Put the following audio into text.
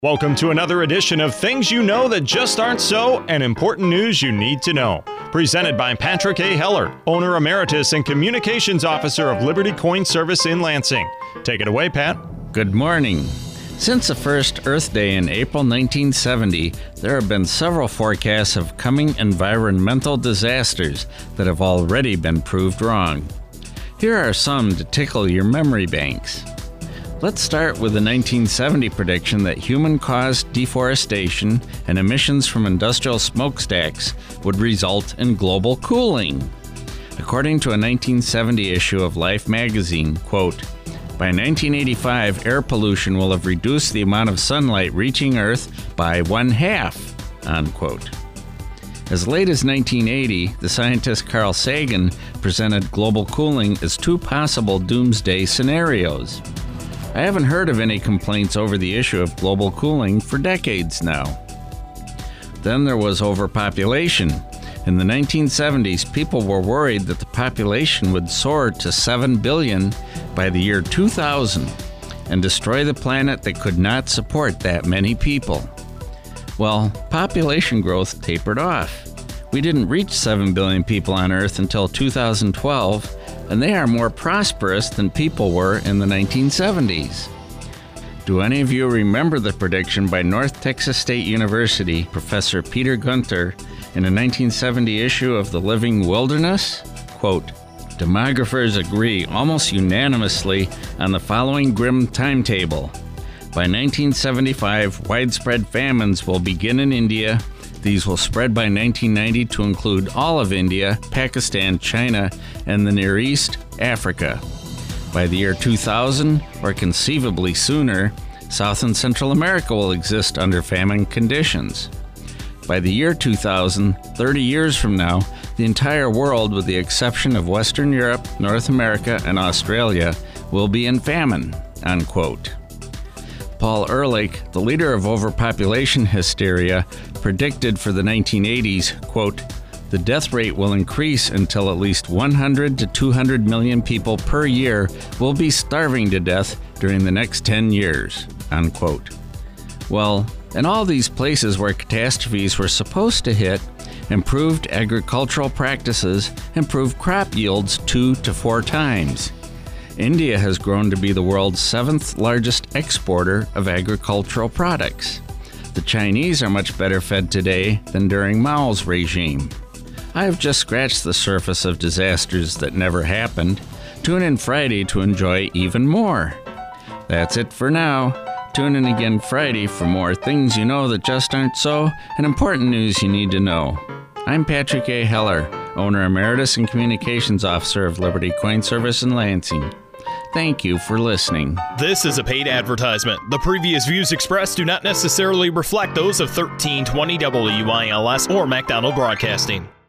Welcome to another edition of Things You Know That Just Aren't So and Important News You Need to Know. Presented by Patrick A. Heller, Owner Emeritus and Communications Officer of Liberty Coin Service in Lansing. Take it away, Pat. Good morning. Since the first Earth Day in April 1970, there have been several forecasts of coming environmental disasters that have already been proved wrong. Here are some to tickle your memory banks. Let's start with the 1970 prediction that human-caused deforestation and emissions from industrial smokestacks would result in global cooling. According to a 1970 issue of Life magazine, quote, by 1985, air pollution will have reduced the amount of sunlight reaching Earth by 1/2, unquote. As late as 1980, the scientist Carl Sagan presented global cooling as two possible doomsday scenarios. I haven't heard of any complaints over the issue of global cooling for decades now. Then there was overpopulation. In the 1970s, people were worried that the population would soar to 7 billion by the year 2000 and destroy the planet that could not support that many people. Well, population growth tapered off. We didn't reach 7 billion people on Earth until 2012, and they are more prosperous than people were in the 1970s. Do any of you remember the prediction by North Texas State University Professor Peter Gunter in a 1970 issue of The Living Wilderness? Quote, demographers agree almost unanimously on the following grim timetable. By 1975, widespread famines will begin in India. These will spread by 1990 to include all of India, Pakistan, China, and the Near East, Africa. By the year 2000, or conceivably sooner, South and Central America will exist under famine conditions. By the year 2000, 30 years from now, the entire world, with the exception of Western Europe, North America, and Australia, will be in famine, unquote. Paul Ehrlich, the leader of overpopulation hysteria, predicted for the 1980s, quote, the death rate will increase until at least 100 to 200 million people per year will be starving to death during the next 10 years, unquote. Well, in all these places where catastrophes were supposed to hit, improved agricultural practices improved crop yields 2 to 4 times. India has grown to be the world's 7th largest exporter of agricultural products. The Chinese are much better fed today than during Mao's regime. I have just scratched the surface of disasters that never happened. Tune in Friday to enjoy even more. That's it for now. Tune in again Friday for more Things You Know That Just Aren't So and important news you need to know. I'm Patrick A. Heller, Owner Emeritus and Communications Officer of Liberty Coin Service in Lansing. Thank you for listening. This is a paid advertisement. The previous views expressed do not necessarily reflect those of 1320 WILS or MacDonald Broadcasting.